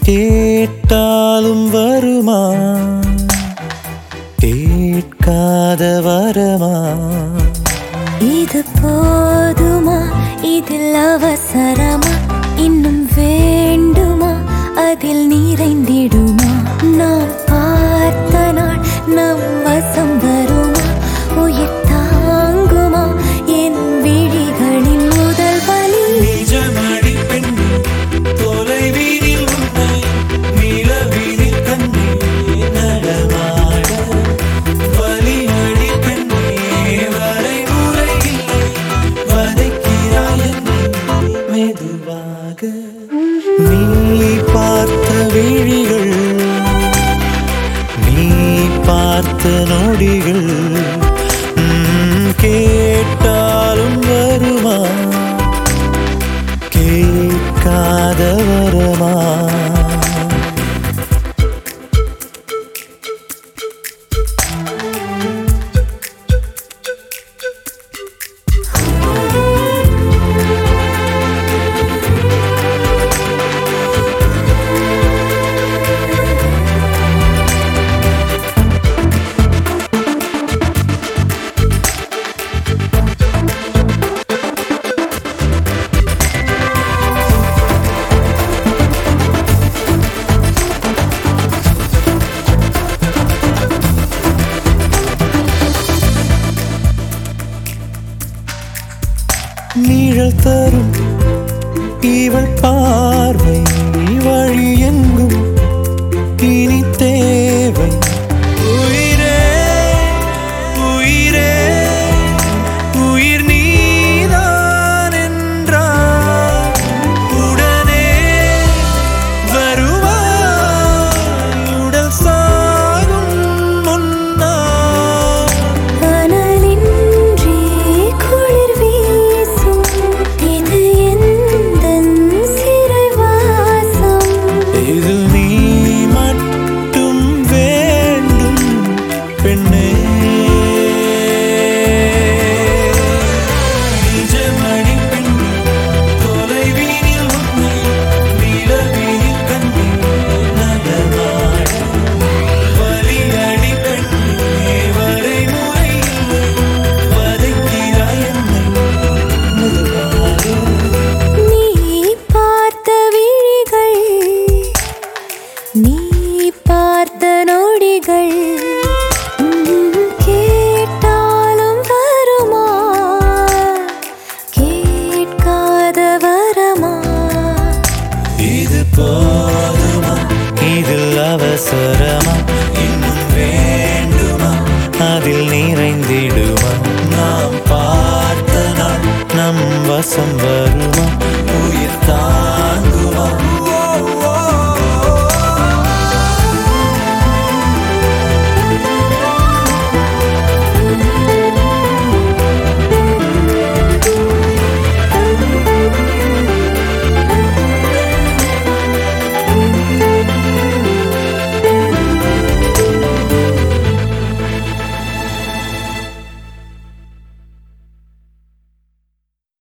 கேட்டாலும் வருமா கேட்காத வரமா இது போதுமா இதில் அவசரமா இன்னும் வேண்டுமா அதில் நிறைந்திடுமா நாம் பார்த்த நாள் நம் வசம் வருமா உயிர் தாங்குமா என் விழிகளின் முதல் வலி நிஜமடி பெண்ணே தொலைவீதில் உன்னை நிலவீதில் கண்ணே நடமாட வலியடி பெண்ணே வரைமுறை இல்லை வதைக்கிறாய் என்னை மெதுவாக நீ பார்த்த விழிகள் நீ பார்த்த நொடிகள் கேட்டாலும் வருமா கேட்காத வரமா நீழல் தரும் இவள் பார்வை வழி எங்கும் இனி தேவை உயிரே உயிரே உயிர் நீதான் என்றால் உடனே வருவாய் உடல் சாகும் முன்னால் கனலின்றி குளிர் வீசும் இது எந்தன் சிறைவாசம் இது நீ மட்டும் வேண்டும் பெண்ணே நிஜமடி பெண்ணே தொலைவீதில் உன்னை நிலவீதில் கண்ணே நடமாட வலியடி பெண்ணே வரைமுறை இல்லை வதைக்கிறாய் என்னை மெதுவாக நீ பார்த்த விழிகள் நீ பார்த்த நொடிகள் கேட்டாலும் வருமா கேட்காத வரமா இது போதுமா இதில் அவசரமா இன்னும் வேண்டுமா அதில் நிறைந்திடுமா நாம் பார்த்த நாள் நம் வசம் வருமா